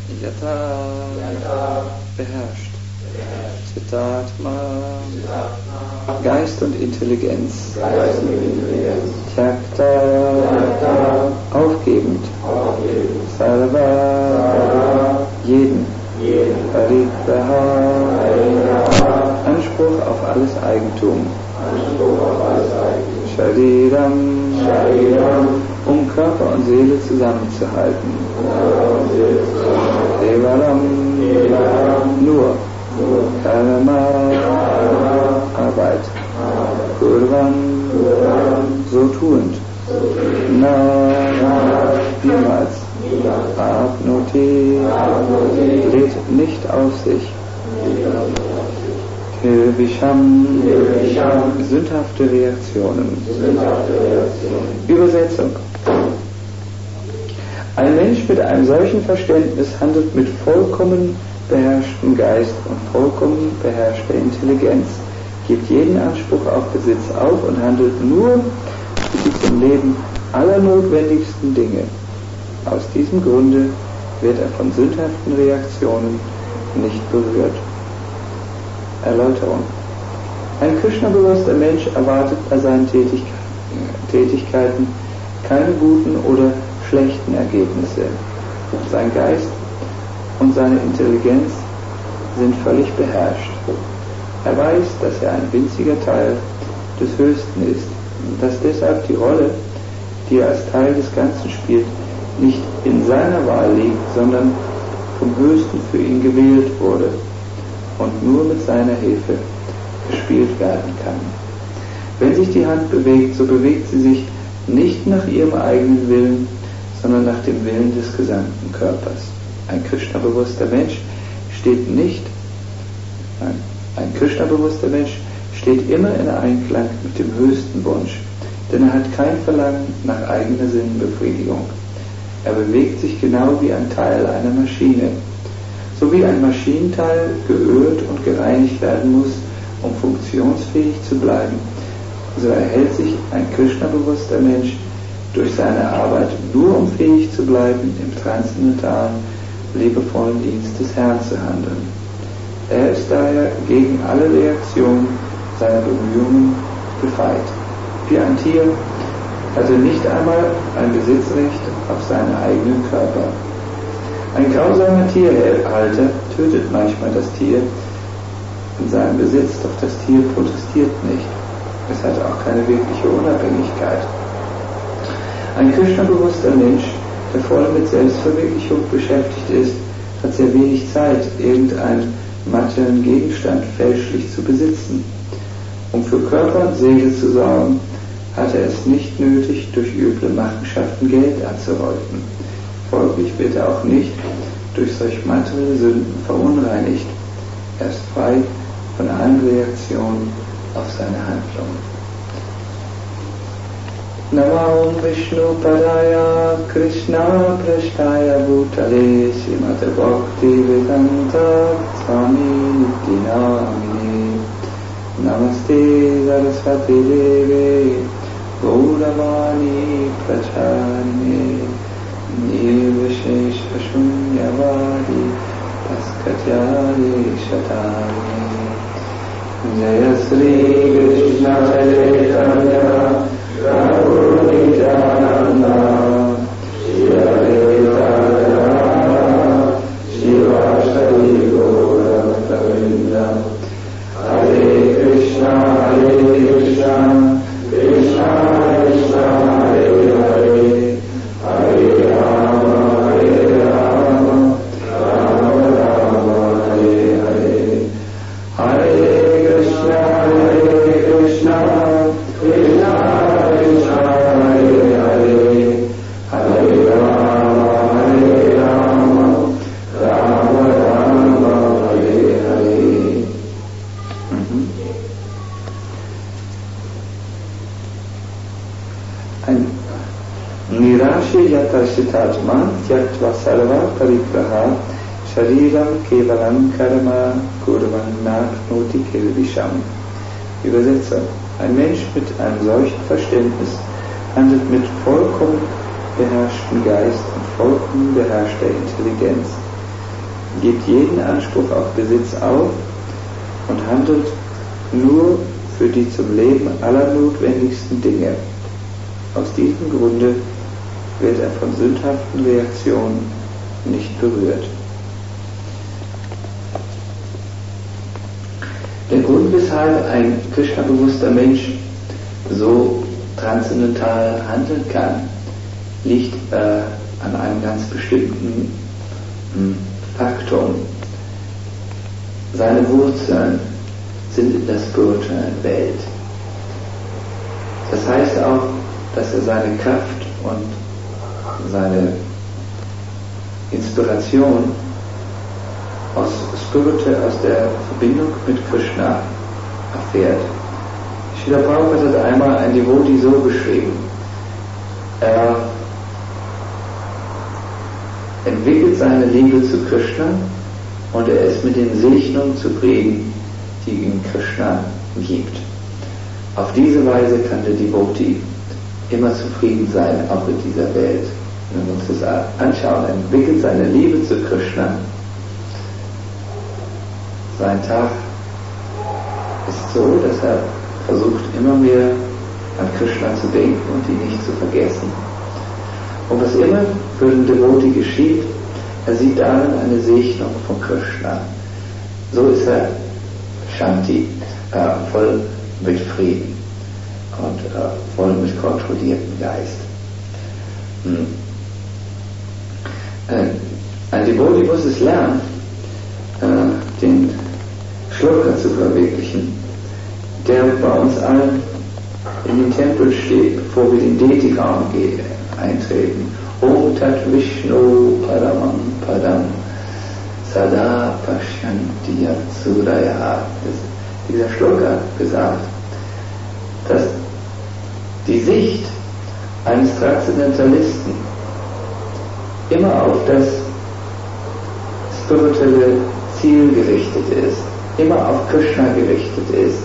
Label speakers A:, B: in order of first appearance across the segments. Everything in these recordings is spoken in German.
A: Yata beherrscht. Citatma Geist und Intelligenz. Tyakta aufgebend. Sarva jeden. Parigraha Anspruch auf alles Eigentum. Shariram um Körper und Seele zusammenzuhalten. Devaram nur. Karma Arbeit. Kurvan so tuend. Na niemals. Apnoti lädt nicht auf sich. Visham sündhafte Reaktionen. Übersetzung. Ein Mensch mit einem solchen Verständnis handelt mit vollkommen beherrschtem Geist und vollkommen beherrschter Intelligenz, gibt jeden Anspruch auf Besitz auf und handelt nur für die zum Leben allernotwendigsten Dinge. Aus diesem Grunde wird er von sündhaften Reaktionen nicht berührt. Erläuterung. Ein Krishna-bewusster Mensch erwartet bei seinen Tätigkeiten keine guten oder schlechten Ergebnisse. Sein Geist und seine Intelligenz sind völlig beherrscht. Er weiß, dass er ein winziger Teil des Höchsten ist und dass deshalb die Rolle, die er als Teil des Ganzen spielt, nicht in seiner Wahl liegt, sondern vom Höchsten für ihn gewählt wurde und nur mit seiner Hilfe gespielt werden kann. Wenn sich die Hand bewegt, so bewegt sie sich nicht nach ihrem eigenen Willen, sondern nach dem Willen des gesamten Körpers. Ein Krishna-bewusster Mensch steht immer in Einklang mit dem höchsten Wunsch, denn er hat kein Verlangen nach eigener Sinnbefriedigung. Er bewegt sich genau wie ein Teil einer Maschine. So wie ein Maschinenteil geölt und gereinigt werden muss, um funktionsfähig zu bleiben, so erhält sich ein Krishna-bewusster Mensch durch seine Arbeit nur, um fähig zu bleiben, im transzendentalen, liebevollen Dienst des Herrn zu handeln. Er ist daher gegen alle Reaktionen seiner Bemühungen gefeit. Wie ein Tier hat er nicht einmal ein Besitzrecht auf seinen eigenen Körper. Ein grausamer Tierhalter tötet manchmal das Tier in seinem Besitz, doch das Tier protestiert nicht. Es hat auch keine wirkliche Unabhängigkeit. Ein Krishna-bewusster Mensch, der voll mit Selbstverwirklichung beschäftigt ist, hat sehr wenig Zeit, irgendeinen materiellen Gegenstand fälschlich zu besitzen. Um für Körper und Seele zu sorgen, hat er es nicht nötig, durch üble Machenschaften Geld anzuhäufen. Folglich wird er auch nicht durch solch materielle Sünden verunreinigt. Er ist frei von allen Reaktionen auf seine Handlung. Namo Vishnu Padaya Krishna Prasthaya Bhutale Srimate Bhakti Vedanta Swami Nityanamini Namaste Saraswati Deve Gauravani Pracharine Nirvishesha Shunyavadi Paskatyari Shatari Jaya Sri Krishna Chaitanya Prabhu Nityananda Shri Advaita Gadadhara Shivasari Gaura Bhaktavrinda Hare Krishna Krishna Krishna Hare Hare Hare Rama Rama Rama Hare Hare Hare Krishna Krishna Krishna Yatashitatma Tyaktva Sarva Parigraha Shariram Kevalam Karma Kurvan Naknoti Kilvisham. Übersetzer. Ein Mensch mit einem solchen Verständnis handelt mit vollkommen beherrschtem Geist und vollkommen beherrschter Intelligenz, gibt jeden Anspruch auf Besitz auf und handelt nur für die zum Leben allernotwendigsten Dinge. Aus diesem Grunde wird er von sündhaften Reaktionen nicht berührt. Der Grund, weshalb ein Krishna-bewusster Mensch so transzendental handeln kann, liegt an einem ganz bestimmten Faktum. Seine Wurzeln sind in der spirituellen Welt. Das heißt auch, dass er seine Kraft und seine Inspiration aus der Verbindung mit Krishna erfährt. Srila Prabhupada hat einmal ein Devotee so beschrieben: Er entwickelt seine Liebe zu Krishna und er ist mit den Segnungen zufrieden, die ihm Krishna gibt. Auf diese Weise kann der Devotee immer zufrieden sein, auch in dieser Welt. Wenn wir uns das anschauen, er entwickelt seine Liebe zu Krishna. Sein Tag ist so, dass er versucht, immer mehr an Krishna zu denken und ihn nicht zu vergessen. Und was immer für den Devotee geschieht, er sieht darin eine Segnung von Krishna. So ist er Shanti, voll mit Frieden und voll mit kontrolliertem Geist. Ein Devotee muss es lernen, den Shloka zu verwirklichen, der bei uns allen in den Tempel steht, bevor wir in den Deity-Raum eintreten. Om Tat Vishnu Paramam Padam Sada Pashyanti Yatsudaya. Dieser Shloka hat gesagt, dass die Sicht eines Transzendentalisten immer auf das spirituelle Ziel gerichtet ist, immer auf Krishna gerichtet ist.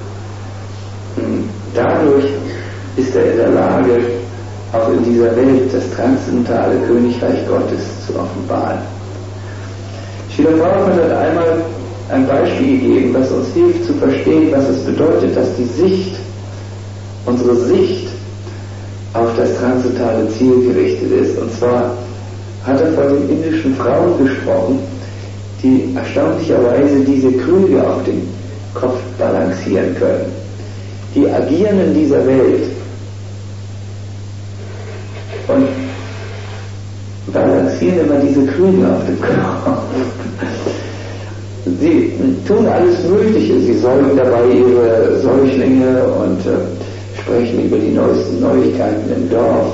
A: Dadurch ist er in der Lage, auch in dieser Welt das transzendentale Königreich Gottes zu offenbaren. Srila Prabhupada hat einmal ein Beispiel gegeben, das uns hilft zu verstehen, was es bedeutet, dass unsere Sicht auf das transzendentale Ziel gerichtet ist. Und zwar hat er von den indischen Frauen gesprochen, die erstaunlicherweise diese Krüge auf dem Kopf balancieren können. Die agieren in dieser Welt und balancieren immer diese Krüge auf dem Kopf. Sie tun alles Mögliche. Sie säugen dabei ihre Säuglinge und sprechen über die neuesten Neuigkeiten im Dorf.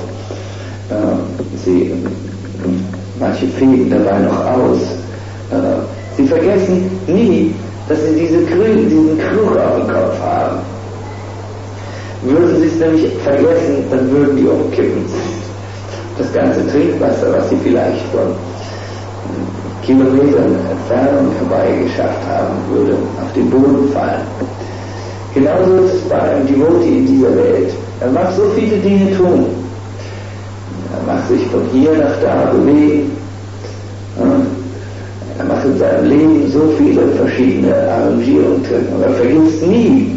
A: Manche fegen dabei noch aus. Sie vergessen nie, dass sie diesen Krug auf dem Kopf haben. Würden sie es nämlich vergessen, dann würden die umkippen. Das ganze Trinkwasser, was sie vielleicht von Kilometern Entfernung herbeigeschafft haben, würde auf den Boden fallen. Genauso ist es bei einem Devotee in dieser Welt. Er mag so viele Dinge tun. Er mag sich von hier nach da bewegen. Er macht in seinem Leben so viele verschiedene Arrangierungen treffen, aber er vergisst nie,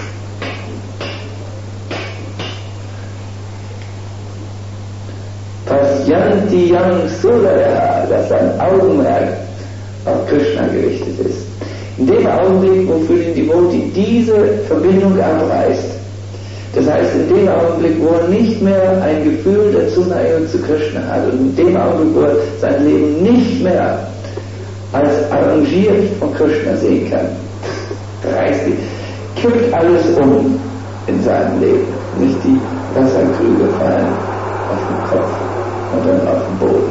A: Pasyanti Yang Suraya, dass sein Augenmerk auf Krishna gerichtet ist. In dem Augenblick, wo für den Devotee diese Verbindung abreißt, das heißt in dem Augenblick, wo er nicht mehr ein Gefühl der Zuneigung zu Krishna hat und in dem Augenblick, wo er sein Leben nicht mehr als arrangiert von Krishna sehen kann, kippt alles um in seinem Leben. Nicht die Wasserkrüge fallen auf den Kopf und dann auf den Boden.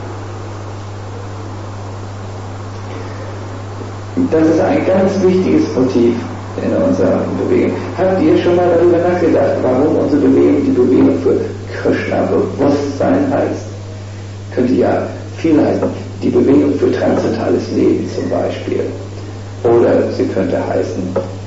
A: Das ist ein ganz wichtiges Motiv in unserer Bewegung. Habt ihr schon mal darüber nachgedacht, warum unsere Bewegung die Bewegung für Krishna-Bewusstsein heißt? Könnte ja viel heißen. Die Bewegung für transzendentales Leben zum Beispiel. Oder sie könnte heißen,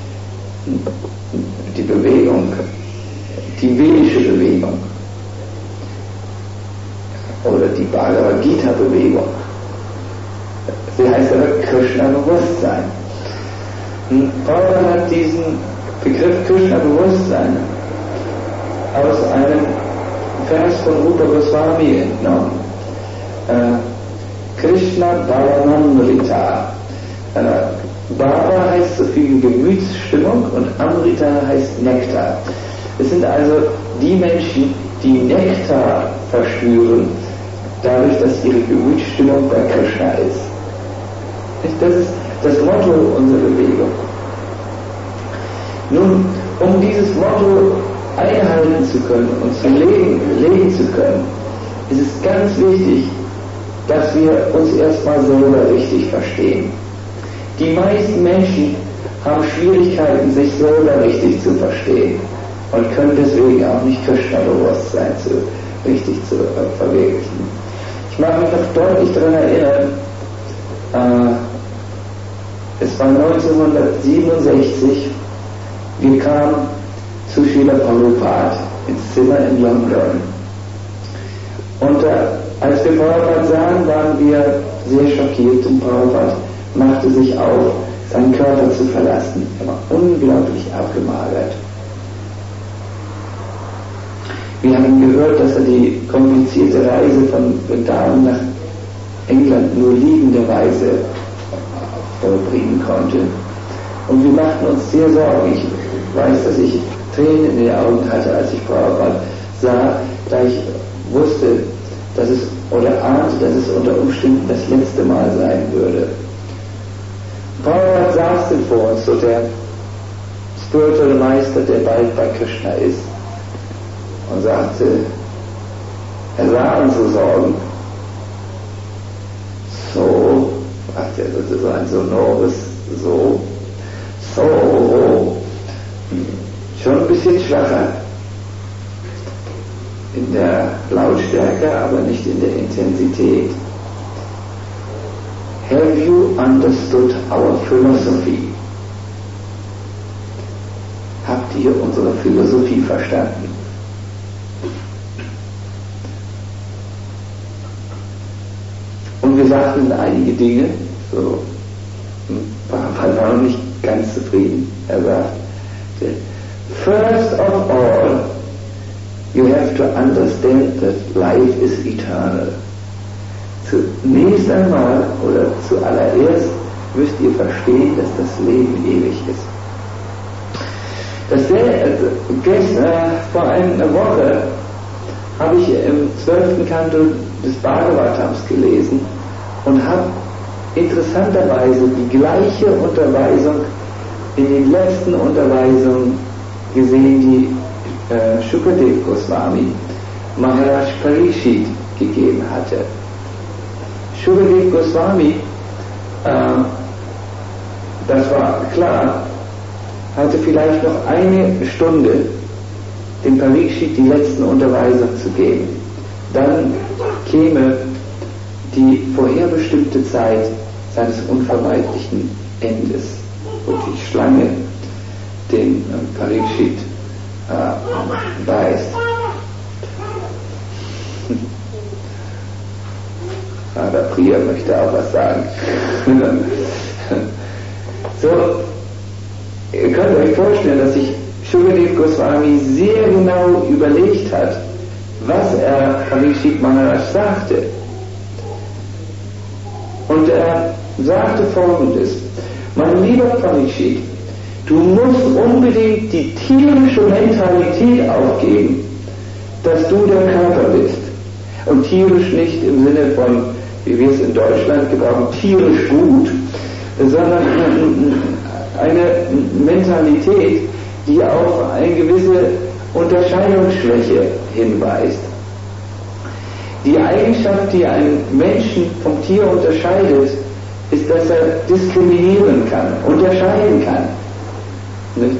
A: die Bewegung, die vedische Bewegung. Oder die Bhagavad Gita Bewegung. Sie heißt aber Krishna-Bewusstsein. Prabhupada hat diesen Begriff Krishna-Bewusstsein aus einem Vers von Rupa Goswami entnommen. Krishna Bhavanamrita. Bhava heißt so viel wie Gemütsstimmung und Amrita heißt Nektar. Es sind also die Menschen, die Nektar verspüren, dadurch, dass ihre Gemütsstimmung bei Krishna ist. Das ist das Motto unserer Bewegung. Nun, um dieses Motto einhalten zu können und zu leben zu können, ist es ganz wichtig, dass wir uns erstmal selber richtig verstehen. Die meisten Menschen haben Schwierigkeiten, sich selber richtig zu verstehen und können deswegen auch nicht Krishna-Bewusstsein richtig zu verwirklichen. Ich mag mich noch deutlich daran erinnern, es war 1967, wir kamen zu Srila Prabhupada ins Zimmer in London. Und als wir Prabhupada sahen, waren wir sehr schockiert und Prabhupada machte sich auf, seinen Körper zu verlassen. Er war unglaublich abgemagert. Wir haben gehört, dass er die komplizierte Reise von Vrindavan nach England nur liegenderweise vollbringen konnte. Und wir machten uns sehr Sorgen. Ich weiß, dass ich Tränen in den Augen hatte, als ich Prabhupada sah, da ich wusste, dass es oder ahnte, dass es unter Umständen das letzte Mal sein würde. Prabhupada saß denn vor uns, so der spirituelle Meister, der bald bei Krishna ist, und sagte, er sah unsere Sorgen. So, sagte er, das ist ein sonores So, schon ein bisschen schwacher in der Lautstärke, aber nicht in der Intensität. Have you understood our philosophy? Habt ihr unsere Philosophie verstanden? Und wir sagten einige Dinge, so, Prabhupada war noch nicht ganz zufrieden. Er sagte, first of all, you have to understand that life is eternal. Zunächst einmal oder zuallererst müsst ihr verstehen, dass das Leben ewig ist. Vor einer Woche habe ich im 12. Kanto des Bhagavatams gelesen und habe interessanterweise die gleiche Unterweisung in den letzten Unterweisungen gesehen, die Shukadev Goswami Maharaj Parikshit gegeben hatte. Shukadev Goswami, das war klar, hatte vielleicht noch eine Stunde, dem Parikshit die letzten Unterweisungen zu geben. Dann käme die vorherbestimmte Zeit seines unvermeidlichen Endes, wo die Schlange den Parikshit beißt. Der Priya möchte auch was sagen. So, ihr könnt euch vorstellen, dass sich Shukadev Goswami sehr genau überlegt hat, was er Parikshit Maharaj sagte. Und er sagte Folgendes: Mein lieber Parikshit, du musst unbedingt die tierische Mentalität aufgeben, dass du der Körper bist. Und tierisch nicht im Sinne von, wie wir es in Deutschland gebrauchen, tierisch gut, sondern eine Mentalität, die auf eine gewisse Unterscheidungsschwäche hinweist. Die Eigenschaft, die einen Menschen vom Tier unterscheidet, ist, dass er diskriminieren kann, unterscheiden kann. Nicht?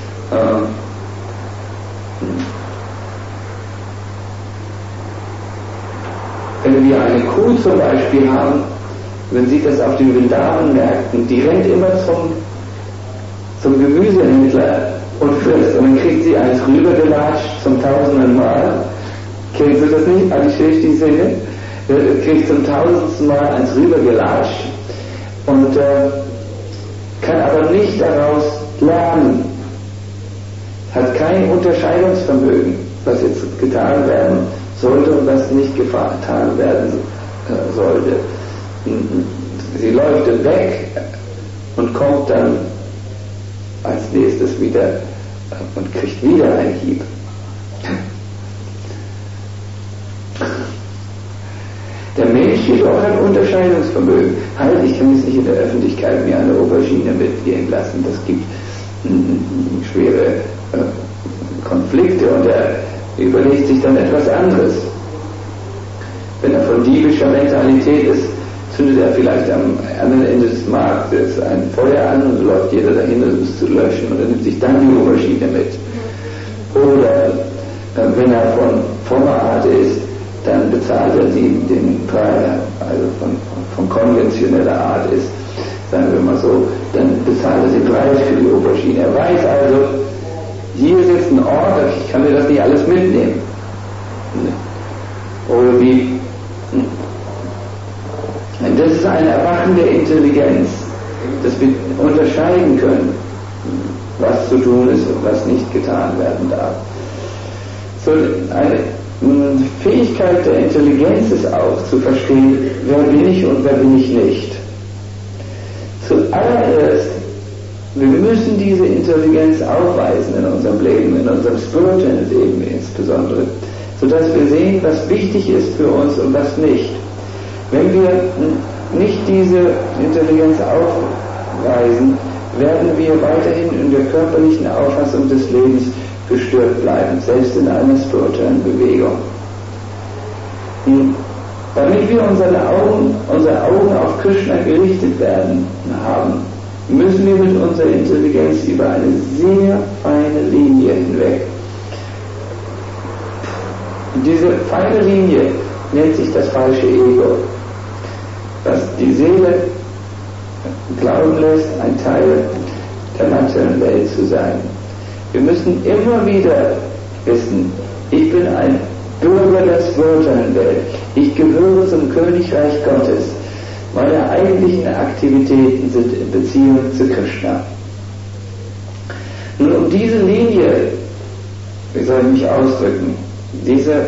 A: Wenn wir eine Kuh zum Beispiel haben, man sieht das auf den Vrindavan-Märkten, die rennt immer zum Gemüsehändler und frisst. Und dann kriegt sie eins rübergelatscht zum tausenden Mal. Kennst du das nicht? Abhishek, die Szene? kriegt zum 1000. Mal eins rübergelatscht und kann aber nicht daraus lernen, hat kein Unterscheidungsvermögen, was jetzt getan werden sollte und was nicht getan werden sollte. Sie läuft weg und kommt dann als nächstes wieder und kriegt wieder einen Hieb. Der Mensch jedoch hat Unterscheidungsvermögen. Halt, ich kann jetzt nicht in der Öffentlichkeit mir eine Aubergine mitgehen lassen. Das gibt schwere Konflikte und er überlegt sich dann etwas anderes. Wenn er von diebischer Mentalität ist, zündet er vielleicht am anderen Ende des Marktes ein Feuer an und läuft jeder dahin, um es zu löschen, und er nimmt sich dann die Aubergine mit. Oder wenn er von frommer Art ist, dann bezahlt er sie den Preis, also von konventioneller Art ist, sagen wir mal so, dann bezahlt er den Preis für die Aubergine. Er weiß also, hier ist jetzt ein Ort, ich kann mir das nicht alles mitnehmen. Oder wie? Das ist ein Erwachen der Intelligenz, dass wir unterscheiden können, was zu tun ist und was nicht getan werden darf. So eine Fähigkeit der Intelligenz ist auch zu verstehen, wer bin ich und wer bin ich nicht. Zuallererst, wir müssen diese Intelligenz aufweisen in unserem Leben, in unserem spirituellen Leben insbesondere, sodass wir sehen, was wichtig ist für uns und was nicht. Wenn wir nicht diese Intelligenz aufweisen, werden wir weiterhin in der körperlichen Auffassung des Lebens gestört bleiben, selbst in einer spirituellen Bewegung. Damit wir unsere Augen auf Krishna gerichtet werden haben, müssen wir mit unserer Intelligenz über eine sehr feine Linie hinweg. Diese feine Linie nennt sich das falsche Ego, was die Seele glauben lässt, ein Teil der materiellen Welt zu sein. Wir müssen immer wieder wissen, ich bin ein Bürger der spirituellen Welt. Ich gehöre zum Königreich Gottes. Meine eigentlichen Aktivitäten sind in Beziehung zu Krishna. Nun, um diese Linie, wie soll ich mich ausdrücken, diese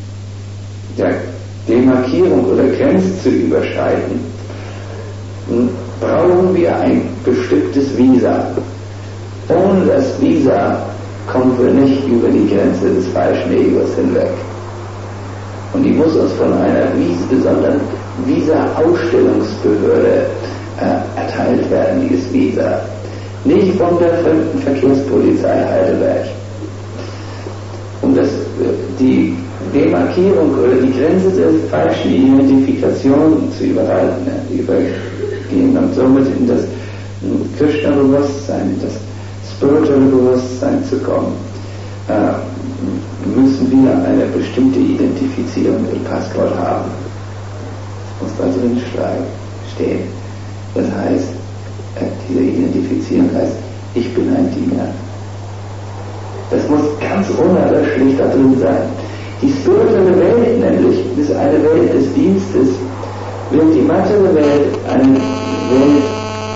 A: Demarkierung oder Grenze zu überschreiten, brauchen wir ein bestimmtes Visa. Ohne das Visa kommen wir nicht über die Grenze des falschen Egos hinweg. Und die muss uns von einer besonderen Visa-Ausstellungsbehörde erteilt werden, dieses Visa. Nicht von der Fremdenverkehrspolizei Heidelberg. Um die Demarkierung oder die Grenze der falschen Identifikation zu übergehen und somit in das Krishna-Bewusstsein, in das spirituelle Bewusstsein zu kommen, müssen wir eine bestimmte Identifizierung im Passwort haben. Das muss da drin stehen. Das heißt, diese Identifizierung heißt, ich bin ein Diener. Das muss ganz unerlöschlich da drin sein. Die spirituelle Welt nämlich ist eine Welt des Dienstes, während die materielle Welt eine Welt,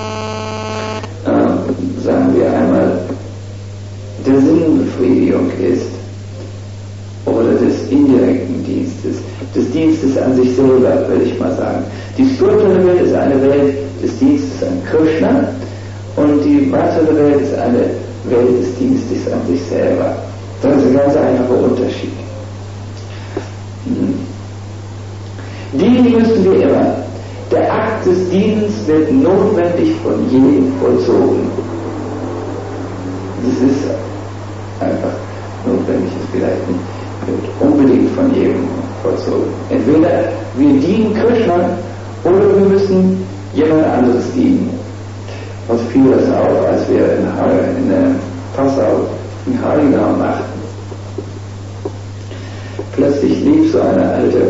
A: sagen wir einmal, der Sinnbefriedigung ist oder des indirekten Dienstes, des Dienstes an sich selber, würde ich mal sagen. Die spirituelle Welt ist eine Welt des Dienstes an Krishna und die materielle Welt ist eine Welt des Dienstes an sich selber. Das ist ein ganz einfacher Unterschied. Dienen müssen wir immer. Der Akt des Dienens wird notwendig von jedem vollzogen. Das ist einfach notwendig, ist vielleicht nicht, wird unbedingt von jedem vollzogen. Entweder wir dienen Krishna oder wir müssen jemand anderes dienen. Was fiel das auf, als wir in Passau in Heiligenau machten. Plötzlich lief so eine alte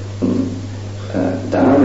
A: Dame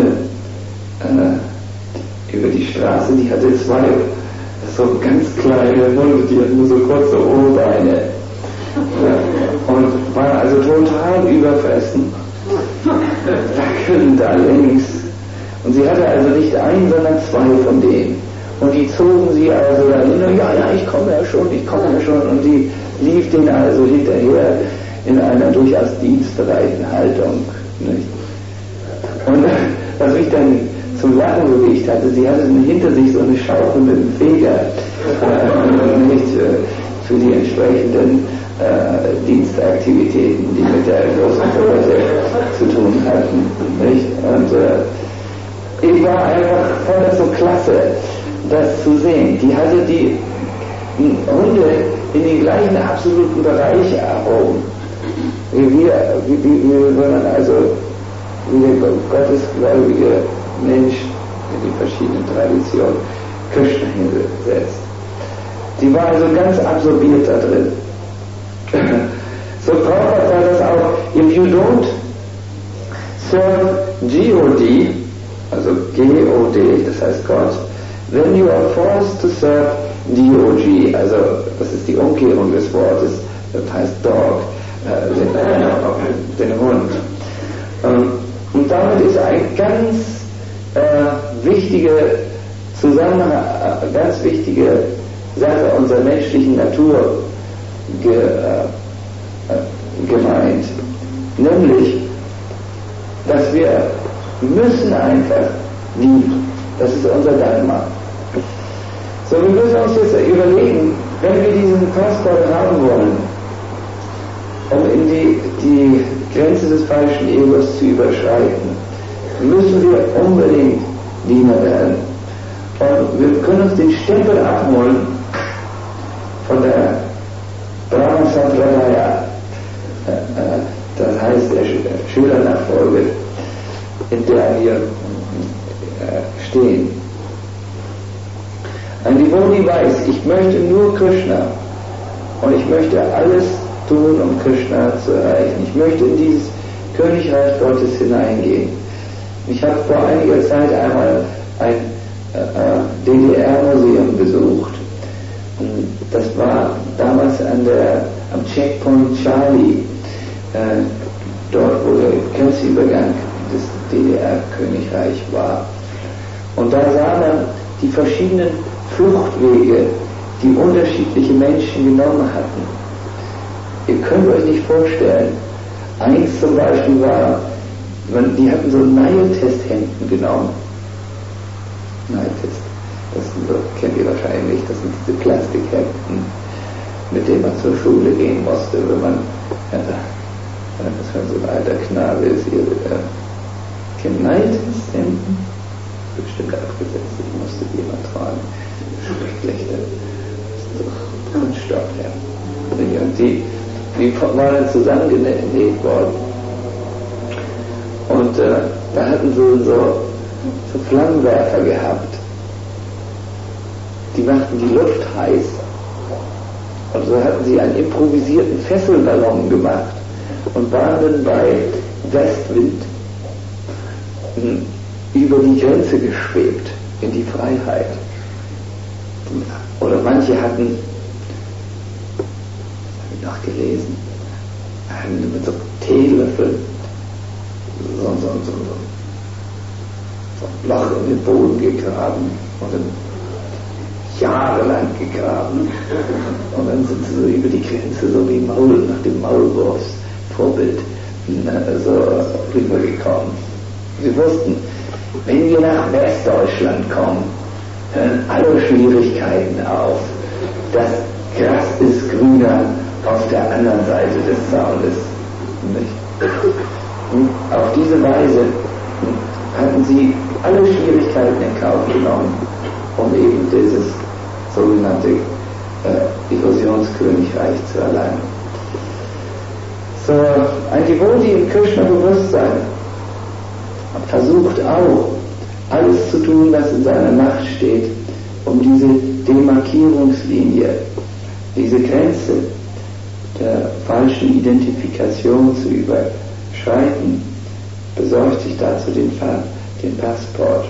A: über die Straße, die hatte zwei so ganz kleine Hunde, die hatten nur so kurze Ohrbeine und war also total überfressen. wackeln da längs. Und sie hatte also nicht einen, sondern zwei von denen. Und die zogen sie also dahin, ja, ich komme ja schon. Und die lief denen also hinterher in einer durchaus dienstbereiten Haltung. Nicht? Und was mich dann zum Lachen bewegt hatte, sie hatte hinter sich so eine Schaufel mit dem Feger, nicht für die entsprechenden Dienstaktivitäten, die mit der großen Toilette zu tun hatten. Nicht? Und ich war einfach, fand das so klasse, das zu sehen. Die hatte die Hunde in den gleichen absoluten Bereich erhoben. Wie wenn man also wie der gottesgläubige Mensch in die verschiedenen Traditionen Krishna hinsetzt. Die war also ganz absorbiert da drin. So Prabhupada war das auch, if you don't serve G-O-D, also G-O-D, das heißt Gott, then you are forced to serve D-O-G, also das ist die Umkehrung des Wortes, das heißt Dog, den Hund. Und damit ist eine ganz wichtige ganz wichtige Sache unserer menschlichen Natur gemeint. Nämlich, dass wir müssen einfach lieben. Das ist unser Dharma. So, wir müssen uns jetzt überlegen, wenn wir diesen Passport haben wollen, um in die Grenze des falschen Egos zu überschreiten, müssen wir unbedingt Diener werden. Und wir können uns den Stempel abholen von der Brahma Sampradaya, das heißt der Schülernachfolge, in der wir stehen. Ein Devotee weiß, ich möchte nur Krishna und ich möchte alles tun, um Krishna zu erreichen. Ich möchte in dieses Königreich Gottes hineingehen. Ich habe vor einiger Zeit einmal ein DDR-Museum besucht. Das war damals am Checkpoint Charlie, dort wo der Grenzübergang des DDR-Königreichs war. Und da sah man die verschiedenen Fluchtwege, die unterschiedliche Menschen genommen hatten. Ihr könnt euch nicht vorstellen, eins zum Beispiel war, die hatten so Nile-Test-Hemden genommen. Nile-Test, das kennt ihr wahrscheinlich nicht, das sind diese Plastikhemden, mit denen man zur Schule gehen musste, wenn man so ein alter Knabe ist. Ihr kennt Nile-Test-Hemden? Bestimmt abgesetzt, ich musste die immer tragen. Schrecklich, das ist doch Kunststoff, ja. Und die waren zusammengenäht worden. Und da hatten sie so Flammenwerfer gehabt. Die machten die Luft heiß. Und so hatten sie einen improvisierten Fesselballon gemacht und waren dann bei Westwind über die Grenze geschwebt, in die Freiheit. Oder manche hatten, habe ich noch gelesen, mit so Teelöffeln so ein Loch in den Boden gegraben und dann jahrelang gegraben und dann sind sie so über die Grenze so wie nach dem Maulwurfsvorbild so rübergekommen. Sie wussten, wenn wir nach Westdeutschland kommen, hören alle Schwierigkeiten auf. Das Gras ist grüner auf der anderen Seite des Zaunes. Und auf diese Weise hatten sie alle Schwierigkeiten in Kauf genommen, um eben dieses sogenannte Illusionskönigreich zu erlangen. So, ein Devotee im Krishna-Bewusstsein versucht auch, alles zu tun, was in seiner Macht steht, um diese Demarkierungslinie, diese Grenze der falschen Identifikation zu überschreiten, besorgt sich dazu den Passport.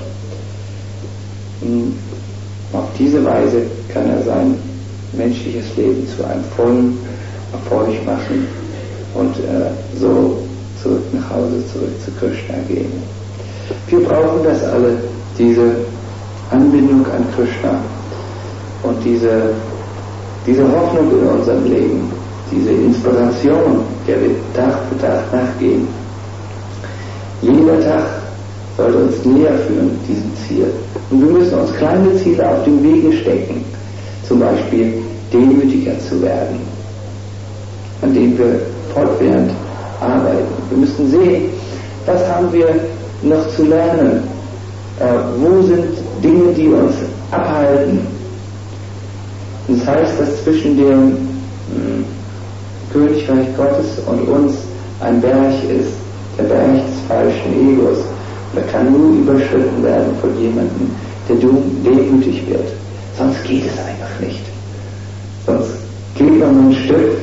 A: Auf diese Weise kann er sein menschliches Leben zu einem vollen Erfolg machen und so zurück nach Hause, zurück zu Krishna gehen. Wir brauchen das alle, diese Anbindung an Krishna und diese Hoffnung in unserem Leben, diese Inspiration, der wir Tag für Tag nachgehen. Jeder Tag sollte uns näher führen, diesem Ziel. Und wir müssen uns kleine Ziele auf dem Wege stecken, zum Beispiel demütiger zu werden, an denen wir fortwährend arbeiten. Wir müssen sehen, was haben wir noch zu lernen, wo sind Dinge, die uns abhalten. Das heißt, dass zwischen dem Königreich Gottes und uns ein Berg ist, der Berg des falschen Egos. Der kann nur überschritten werden von jemandem, der demütig wird. Sonst geht es einfach nicht. Sonst geht man ein Stück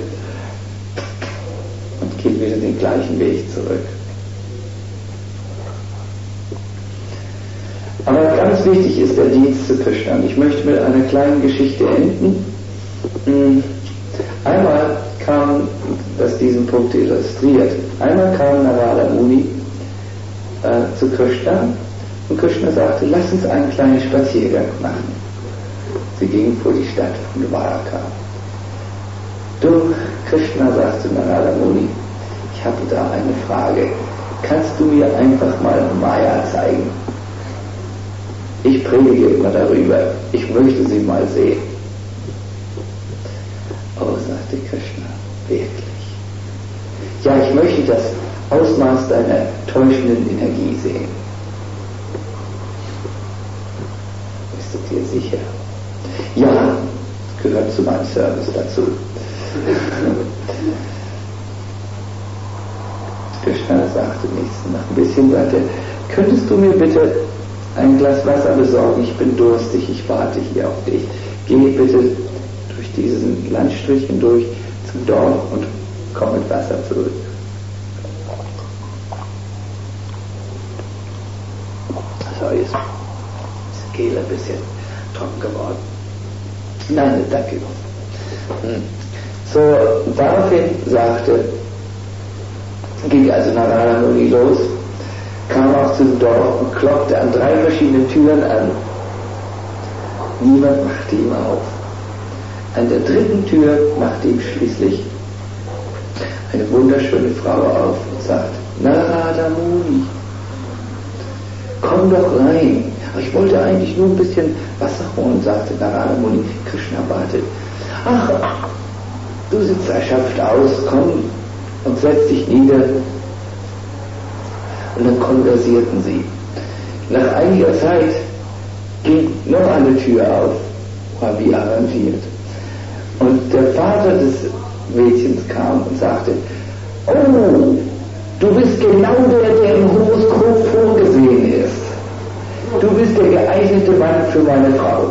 A: und geht wieder den gleichen Weg zurück. Aber ganz wichtig ist der Dienst zu Krishna. Ich möchte mit einer kleinen Geschichte enden. Einmal kam, das diesen Punkt illustriert, einmal kam Narada Muni zu Krishna und Krishna sagte, lass uns einen kleinen Spaziergang machen. Sie gingen vor die Stadt von Dwaraka. Du, Krishna, sagte Narada Muni, ich habe da eine Frage. Kannst du mir einfach mal Maya zeigen? Ich predige immer darüber. Ich möchte sie mal sehen. Oh, sagte Krishna, wirklich? Ja, ich möchte das Ausmaß deiner täuschenden Energie sehen. Bist du dir sicher? Ja, gehört zu meinem Service dazu. Krishna sagte nichts. Nach ein bisschen sagte, könntest du mir bitte ein Glas Wasser besorgen? Ich bin durstig, ich warte hier auf dich. Geh bitte durch diesen Landstrich hindurch zum Dorf und komm mit Wasser zurück. So, jetzt ist die Kehle ein bisschen trocken geworden. Nein, danke. So, daraufhin ging also Narada Muni los, kam auch zum Dorf und klopfte an 3 verschiedenen Türen an. Niemand machte ihm auf. An der 3. Tür machte ihm schließlich eine wunderschöne Frau auf und sagte, Narada Muni, komm doch rein. Ich wollte eigentlich nur ein bisschen Wasser holen, sagte Narada Muni. Krishna wartet. Ach, du siehst erschöpft aus, komm und setz dich nieder. Und dann konversierten sie. Nach einiger Zeit ging noch eine Tür auf, war wie arrangiert. Und der Vater des Mädchens kam und sagte, oh, du bist genau der im Horoskop vorgesehen ist. Du bist der geeignete Mann für meine Frau.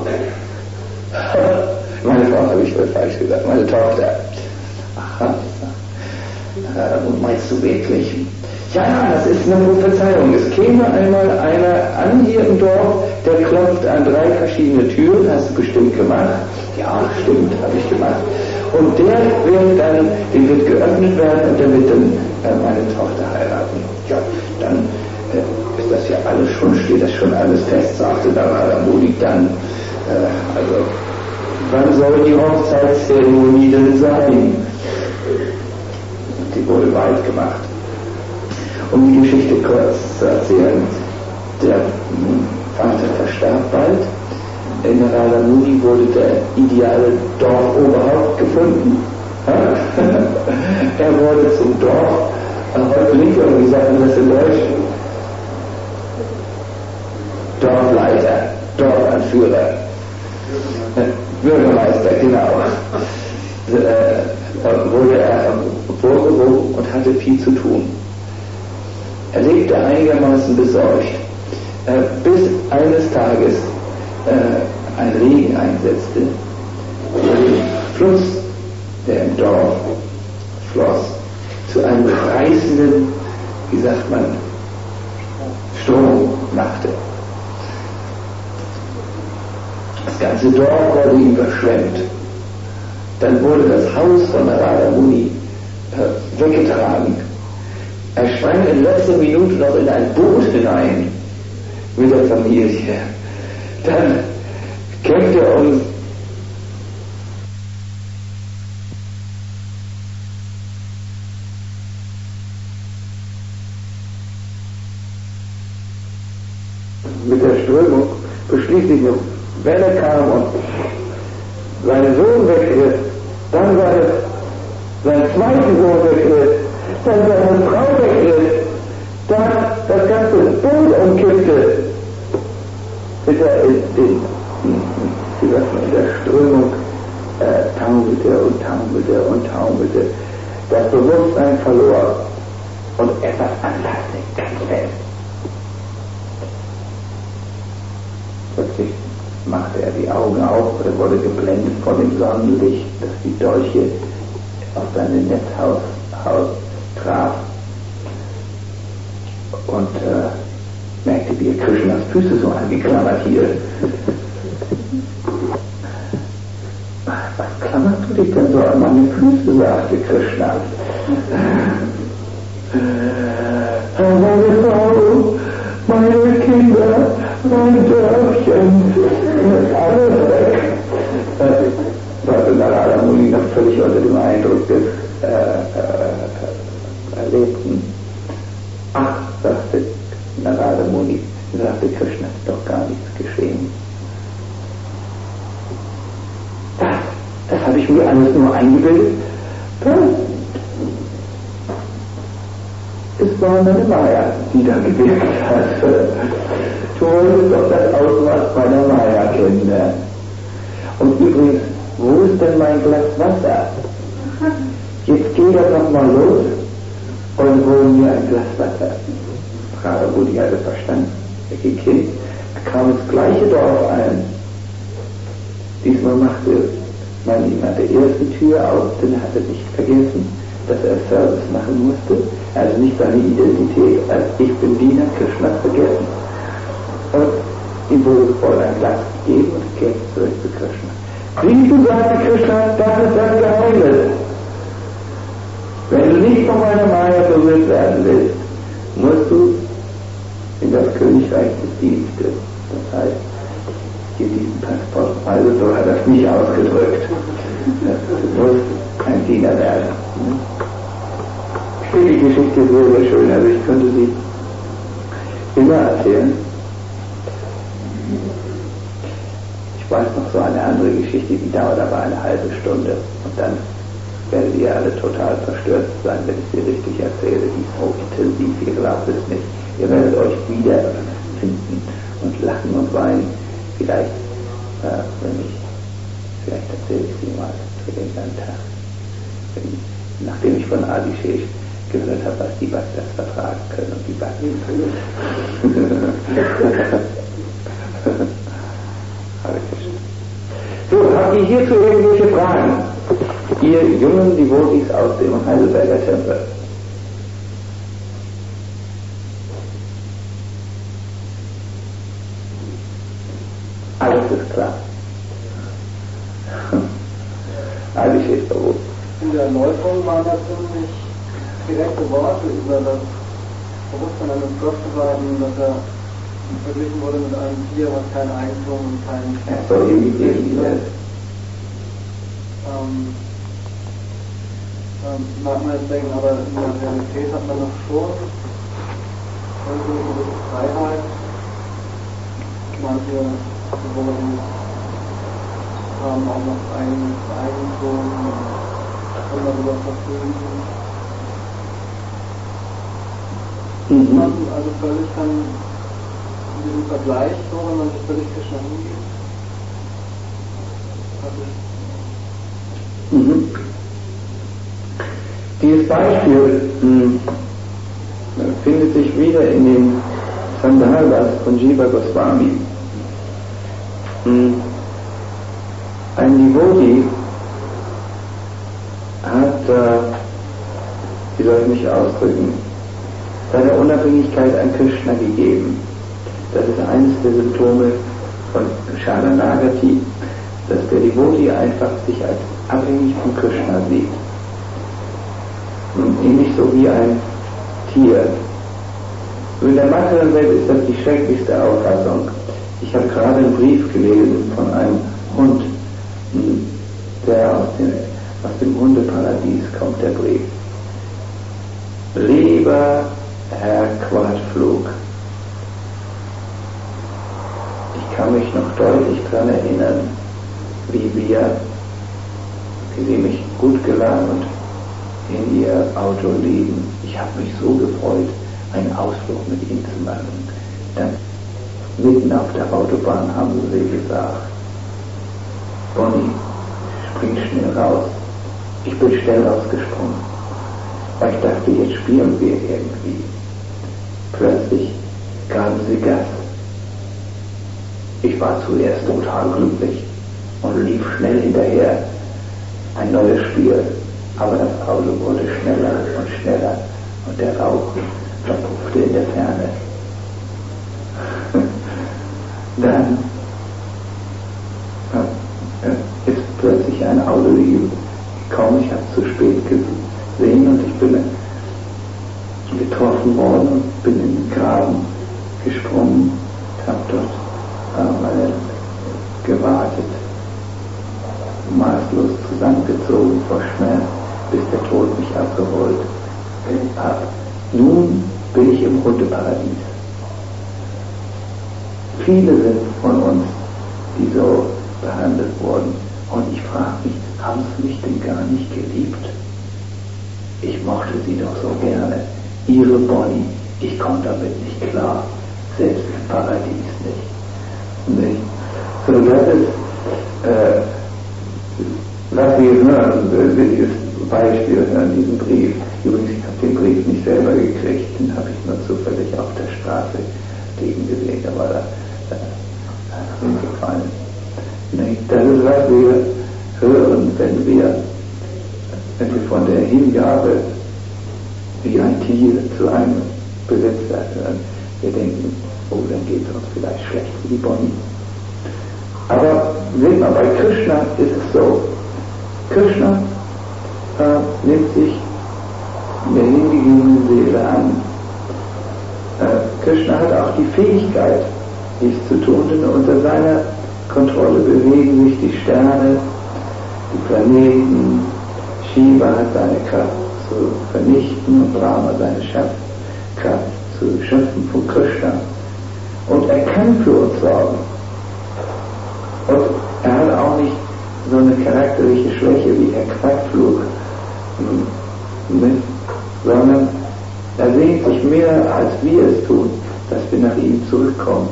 A: Meine Frau habe ich wohl falsch gesagt, meine Tochter. Aha. Und meinst du wirklich? Ja, das ist eine Prophezeiung. Es käme einmal einer an hier im Dorf, der klopft an 3 verschiedene Türen, hast du bestimmt gemacht? Ja, stimmt, habe ich gemacht. Und der wird geöffnet werden und der wird dann meine Tochter heiraten. Ja, dann ist das ja alles schon, steht das schon alles fest, sagte Narada Muni dann. Also, wann soll die Hochzeitszeremonie denn sein? Die wurde weit gemacht. Um die Geschichte kurz zu erzählen, der Vater verstarb bald. In Narada Muni wurde der ideale Dorfoberhaupt gefunden. Er wurde zum Dorfhäuptling, wie sagt man das in Deutsch? Dorfleiter, Dorfanführer, Bürgermeister, genau. Wurde er vorgehoben und hatte viel zu tun. Er lebte einigermaßen besorgt, bis eines Tages ein Regen einsetzte. Der Fluss, der im Dorf floss, zu einem reißenden, wie sagt man, Strom machte. Das ganze Dorf wurde überschwemmt. Dann wurde das Haus von Narada Muni weggetragen. Er sprang in letzter Minute noch in ein Boot hinein mit der Familie. Dann kämpft er uns mit der Strömung, bis schließlich eine Welle kam und seinen Sohn wegriss, dann seinen zweiten Sohn wegriss, dann seine Frau wegriss, dann das ganze Boot umkippte, bis er in der Strömung taumelte, das Bewusstsein verlor und etwas anfasste, ganz fest. Plötzlich machte er die Augen auf oder wurde geblendet von dem Sonnenlicht, das die Dolche auf seine Netzhaut traf und merkte, wie er Krishnas Füße so angeklammert hielt. Was klammerst du dich denn so an meine Füße, sagte Krishna. Meine Frau, meine Kinder, mein Dörfchen, alles weg. Sagte Narada Muni noch völlig unter dem Eindruck des Erlebten. Ach, sagte Narada Muni, sagte Krishna, ist doch gar nichts geschehen. Das habe ich mir alles nur eingebildet. Es war meine Maya, die da gewirkt hat. Du wolltest doch das Ausmaß meiner Maya kennenlernen. Und übrigens, wo ist denn mein Glas Wasser? Jetzt geh doch noch mal los und hol mir ein Glas Wasser. Radha Muni hatte verstanden. Er ging hin, er kam ins gleiche Dorf ein. Diesmal machte man ihm an der ersten Tür auf, denn er hatte nicht vergessen, dass er Service machen musste, also nicht seine Identität als ich bin Diener Krishnas vergessen. Und ihm wurde voll ein Glas gegeben und er kehrte zurück zu Krishna. Siehst du, sagte Krishna, das ist das Geheimnis. Wenn du nicht von meiner Maya berührt werden willst, musst du in das Königreich des Dienstes. Das heißt, hier diesen Passport, also so hat er es nicht ausgedrückt. Du musst ein Diener werden. Ich finde die Geschichte sehr, sehr schön, also ich könnte sie immer erzählen. Ich weiß noch so eine andere Geschichte, die dauert aber eine halbe Stunde und dann werdet ihr alle total verstört sein, wenn ich sie richtig erzähle. Die ist so intensiv, ihr glaubt es nicht. Ihr werdet euch wiederfinden und lachen und weinen. Vielleicht erzähle ich sie mal für irgendeinen Tag. Nachdem ich von Adishesh gehört habe, was die Bhaktas vertragen können und die Bhaktis. So, habt ihr hierzu irgendwelche Fragen? Ihr jungen Devotis aus dem Heidelberger Tempel. Alles ist klar. Alles ist bewusst.
B: In der Erläuterung waren das ziemlich direkte Worte über das Bewusstsein eines Gottgeweihten, dass er verglichen wurde mit einem Tier, was kein Eigentum und kein mag man jetzt denken, aber in der Realität hat man doch schon irgendwie eine gewisse Freiheit. Manche Bewohner haben auch noch eigenes Eigentum und darüber verfügen. Also völlig dann in diesem Vergleich, so, wenn man sich völlig Krishna hingibt.
A: Dieses Beispiel findet sich wieder in den Sandarbhas von Jiva Goswami. Ein Devotee hat, wie soll ich mich ausdrücken, seine Unabhängigkeit an Krishna gegeben. Das ist eines der Symptome von Sharanagati, dass der Devotee einfach sich als abhängig von Krishna sieht. Ähnlich so wie ein Tier. In der materiellen Welt ist das die schrecklichste Auffassung. Ich habe gerade einen Brief gelesen von einem Hund, der aus dem Hundeparadies kommt, der Brief. Lieber Herr Quadflug, ich kann mich noch deutlich daran erinnern, wie Sie mich gut gelaunt in Ihr Auto liegen. Ich habe mich so gefreut, einen Ausflug mit Ihnen zu machen. Dann mitten auf der Autobahn haben Sie gesagt, Bonnie, spring schnell raus. Ich bin schnell rausgesprungen, weil ich dachte, jetzt spielen wir irgendwie. Plötzlich gaben Sie Gas. Ich war zuerst total glücklich und lief schnell hinterher. Ein neues Spiel, aber das Auto wurde schneller und schneller und der Rauch verpuffte in der Ferne. Dann ist plötzlich ein Auto gekommen, ich habe es zu spät gesehen und ich bin getroffen worden und bin in den Graben gesprungen, habe dort gewartet, maßlos zusammengezogen vor Schmerz, bis der Tod mich abgeholt hat. Nun bin ich im Hundeparadies. Viele sind von uns, die so behandelt wurden. Und ich frage mich, haben sie mich denn gar nicht geliebt? Ich mochte sie doch so gerne. Ihre Bonnie, ich komme damit nicht klar. Selbst im Paradies nicht. So, das ist, was wir hören, dieses Beispiel hören, diesen Brief. Übrigens, ich habe den Brief nicht selber gekriegt, den habe ich nur zufällig auf der Straße liegen gesehen, da war er hingefallen. Das ist, was wir hören, wenn wir von der Hingabe wie ein Tier zu einem Besitzer hören. Wir denken, oh, dann geht es uns vielleicht schlecht wie die Bonnie. Aber seht mal, bei Krishna ist es so. Krishna nimmt sich der hingegebenen Seele an. Krishna hat auch die Fähigkeit, dies zu tun, denn unter seiner Kontrolle bewegen sich die Sterne, die Planeten. Shiva hat seine Kraft zu vernichten und Brahma seine Kraft zu schöpfen von Krishna. Und er kann für uns sorgen. Und er hat auch nicht so eine charakterliche Schwäche wie Herr Quadflug, sondern er sehnt sich mehr, als wir es tun, dass wir nach ihm zurückkommen.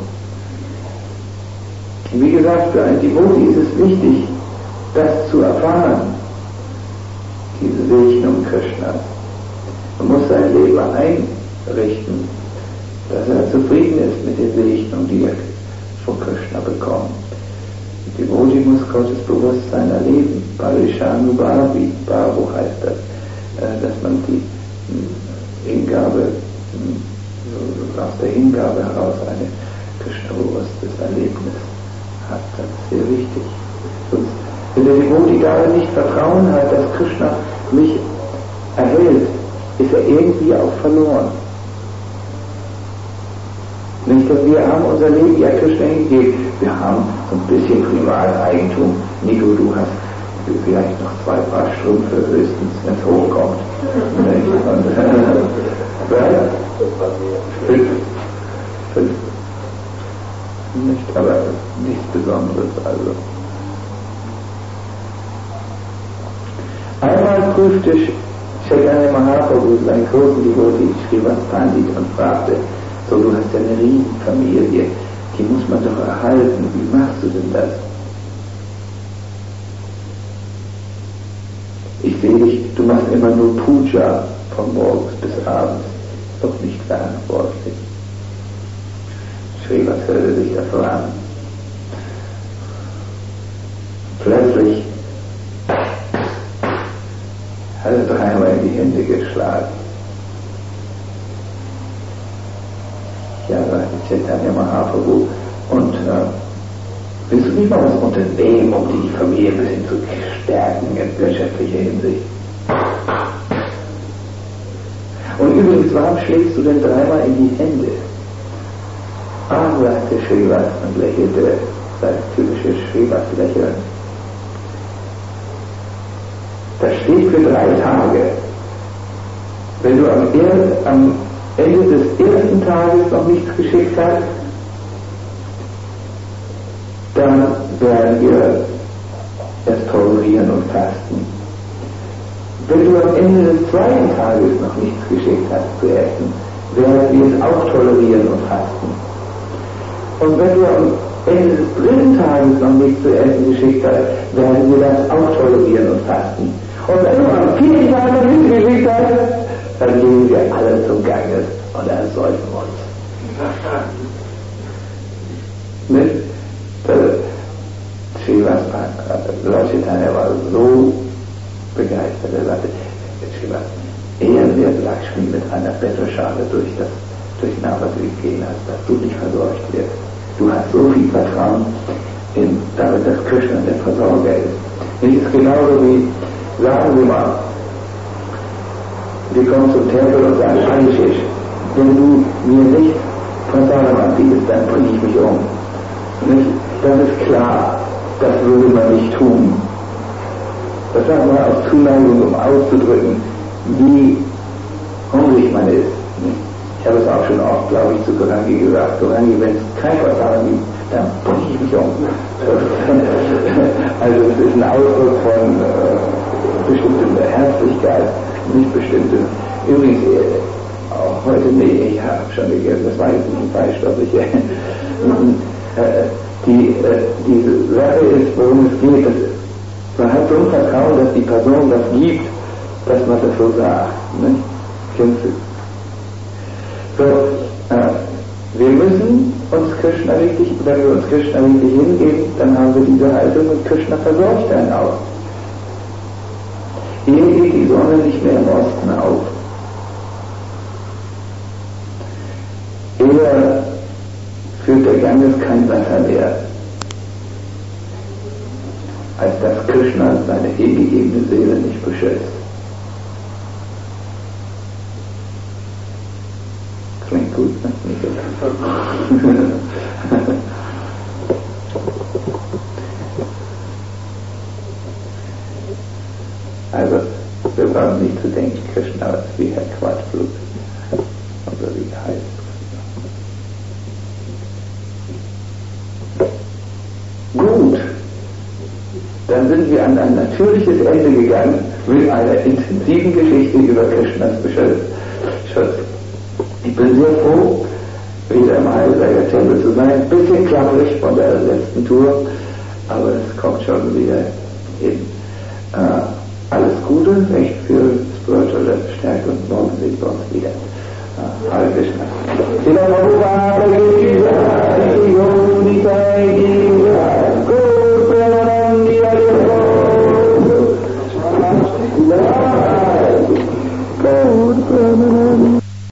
A: Wie gesagt, für ein Devoti ist es wichtig, das zu erfahren, diese Segnung Krishnas. Man muss sein Leben einrichten, dass er zufrieden ist mit der Segnung, die er von Krishna bekommt. Der Devoti muss Gottes Bewusstsein erleben. Parishanu Bhavi, Bhavu heißt das, dass man die Hingabe, aus der Hingabe heraus eine Krishna-bewusstes Erlebnis hat. Das ist sehr wichtig. Sonst, wenn der Devoti da nicht Vertrauen hat, dass Krishna mich erhält, ist er irgendwie auch verloren. Nicht, dass wir haben unser Leben ja Krishna hingegeben. Wir haben so ein bisschen Privateigentum. Nico, du hast vielleicht noch 2 Paar Strümpfe höchstens, wenn es hochkommt. Fünf. Nicht, aber nichts Besonderes also. Einmal prüfte Chaitanya Mahaprabhu seinen großen Devoti Srivas Pandit und fragte, so, du hast ja eine Riesenfamilie, die muss man doch erhalten, wie machst du denn das? Ich sehe dich, du machst immer nur Puja von morgens bis abends, doch nicht verantwortlich. Srivas hörte sich das so an. Plötzlich hat er dreimal in die Hände geschlagen. Ja, sagte Chaitanya Mahaprabhu, und willst du nicht mal was unternehmen, um die Familie ein bisschen zu stärken in wirtschaftlicher Hinsicht? Und übrigens, warum schlägst du denn dreimal in die Hände? Ah, sagte Srivas und lächelte, das typische Srivas-Lächeln. Das steht für 3 Tage. Wenn du am Ende des ersten Tages noch nichts geschickt hast, dann werden wir es tolerieren und fasten. Wenn du am Ende des zweiten Tages noch nichts geschickt hast zu essen, werden wir es auch tolerieren und fasten. Und wenn du am Ende des dritten Tages noch nichts zu essen geschickt hast, werden wir das auch tolerieren und fasten. Und wenn du am 4. Tag noch nichts geschickt hast, dann gehen wir alle zum Ganges und ersäufen uns. Nicht? Srivas Lord war so begeistert, er sagte, Srivas, er wird Lakshmi mit einer Bettelschale durch Navadvip gehen, als dass du nicht versorgt wirst. Du hast so viel Vertrauen damit, dass Krishna der Versorger ist. Es ist genauso wie, sagen wir mal, wir kommen zum Tempel und sagen, Ashish, wenn du mir nicht Prasadam anbietest, dann bringe ich mich um. Nicht? Das ist klar, das würde man nicht tun. Das sagt man aus Zuneigung, um auszudrücken, wie hungrig man ist. Ich habe es auch schon oft, glaube ich, zu Gorangi gesagt, Gorangi, wenn es kein Prasadam gibt, dann bringe ich mich um. Also es ist ein Ausdruck von bestimmter Herzlichkeit, nicht bestimmte. Übrigens, auch heute, nee, ich habe schon gegessen, das war jetzt nicht ein Fleischstoff. Diese Sache ist, worum es geht, man hat so ein Vertrauen, dass die Person das gibt, dass man das so sagt. Ne? Kennst du? So, wir müssen uns Krishna richtig, wenn wir uns Krishna richtig hingeben, dann haben wir diese Haltung und Krishna versorgt einen auch. Hier geht die Sonne nicht mehr im Osten auf. Eher führt der Ganges kein Wasser mehr, als dass Krishna seine hingegebene Seele nicht beschützt. Klingt gut, ne? Also, wir brauchen nicht zu denken, Krishna ist wie Herr Quatschblut, oder wie er heißt. Gut, dann sind wir an ein natürliches Ende gegangen mit einer intensiven Geschichte über Krishnas Schutz. Ich bin sehr froh, wieder im Heidelberger Tempel zu sein. Ein bisschen klapprig von der letzten Tour, aber es kommt schon wieder hin. Alles Gute, recht für spirituelle Stärke und morgen sehen wir uns wieder. Hare Krishna.